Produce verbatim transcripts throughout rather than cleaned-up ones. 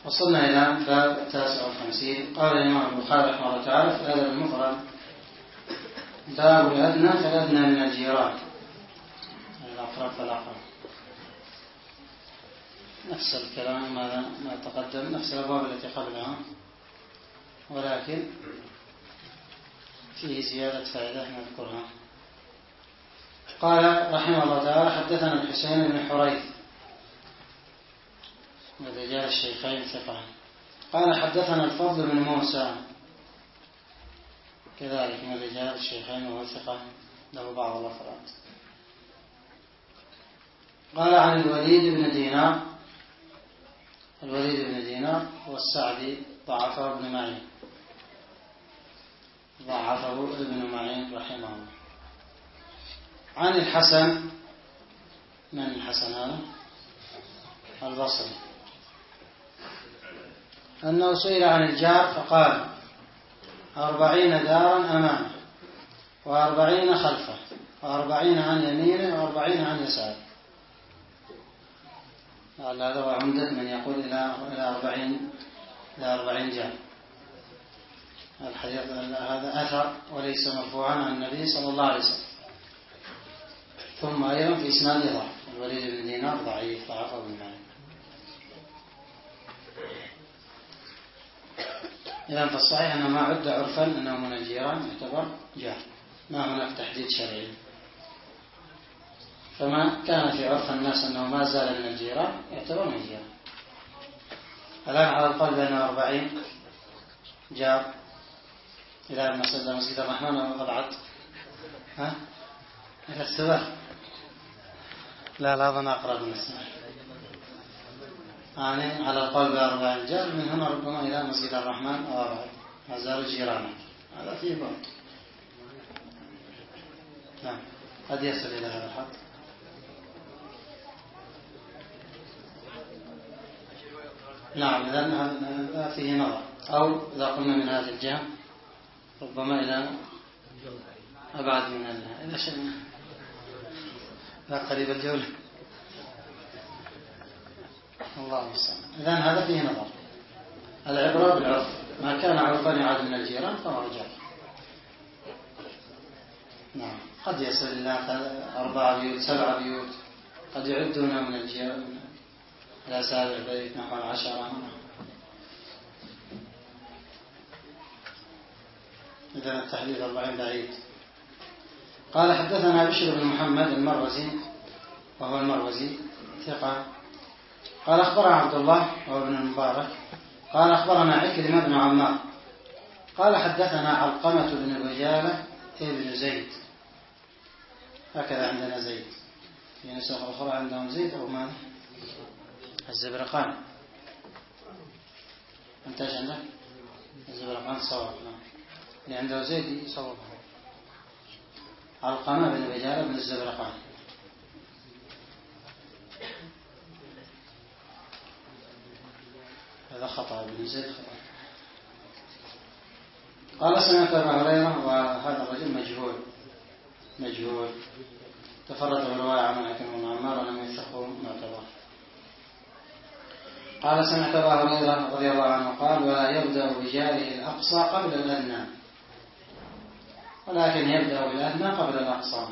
وصلنا إلى باب التاسع والخمسين. قال الإمام البخاري رحمه الله تعالى في الأدب المفرد: باب الأدنى فالأدنى من الجيران، الأقرب فالأقرب. نفس الكلام ما تقدم، نفس الأبواب التي قبلها، ولكن فيه زيادة فائدة نذكرها. قال رحمه الله تعالى: حدثنا الحسين بن حريث من رجال الشيخين ثقة. قال حدثنا الفضل بن موسى كذلك من رجال الشيخين وهو ثقة له بعض الأفراد. قال عن الوليد بن دينار، الوليد بن دينار والسعدي ضعفه ابن معين، ضعفه ابن معين رحمه الله. عن الحسن، من الحسن هذا؟ البصري، أنه سئل عن الجار فقال: أربعين دارا أمامه، وأربعين خلفه، وأربعين عن يمينه، وأربعين عن يساره. هذا هو عمدة من يقول إلى إلى أربعين إلى أربعين جار. الحديث هذا أثر وليس مرفوعا عن النبي صلى الله عليه وسلم. ثم أيضا في إسناد ضعف، الوليد بن دينار ضعيف، ضعفه ابن معين. إذن فالصحيح أنه ما عد عرفا أنه من الجيران يعتبر جار، ما هناك تحديد شرعي. فما كان في عرف الناس أنه ما زال من الجيران يعتبر من الجيران. الآن على القول بأنه أربعين جار إلى مسجد الرحمن أو أبعد، ها؟ إلى السباق، لا لا أظن أقرب من السباق. يعني على القول بأربعين جار من هنا ربما إلى مسجد الرحمن أو أبعد، ما زالوا جيرانا. هذا فيه بعد، نعم، قد يصل إلى هذا الحد. نعم، إذن فيه نظر. أو إذا قلنا من هذه الجهة ربما إلى أبعد من هذا، إذا شئنا لا قريب الجولة. الله المستعان. إذن هذا فيه نظر. العبرة بالعرف، ما كان عرفا يعاد من الجيران فهو رجال. نعم، قد يصل إلى أربع بيوت، سبع بيوت، قد يعدون من الجيران إلى سابع بيت نحو العشرة. إذن التحديد أربعين بعيد. قال حدثنا بشر بن محمد المروزي وهو المروزي ثقة. قال أخبرنا عبد الله وهو ابن المبارك قال أخبرنا عكرمة بن عمار قال حدثنا علقمة بن بجالة ابن زيد. هكذا عندنا زيد، في نسخ أخرى عندهم زيد أو ماذا؟ الزبرقان. أنت ايش عندك؟ الزبرقان صواب، نعم، اللي عنده زيد صواب. علقمة بن بجالة بن الزبرقان. هذا خطأ بن زيد خطأ. قال سمعت أبا هريرة، وهذا الرجل مجهول مجهول تفرد بالرواية عن عكرمة بن عمار ولم يثقه معتبر. قال سمعت أبا هريرة رضي الله عنه قال: ولا يبدأ بجاره الأقصى قبل الأدنى، ولكن يبدأ بالأدنى قبل الأقصى.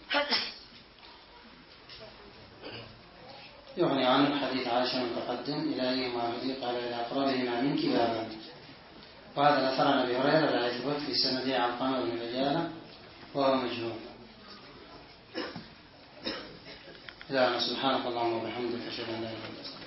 يغني عن الحديث عائشة المتقدم: إلى أيهما يهدي قال: إلى أقربهما منك بابا. وهذا الأثر عن أبي هريرة لا يثبت في سنده علقمة بن بجالة وهو مجهول. إلى سبحانك اللهم وبحمدك أشهد أن لا إله إلا أنت.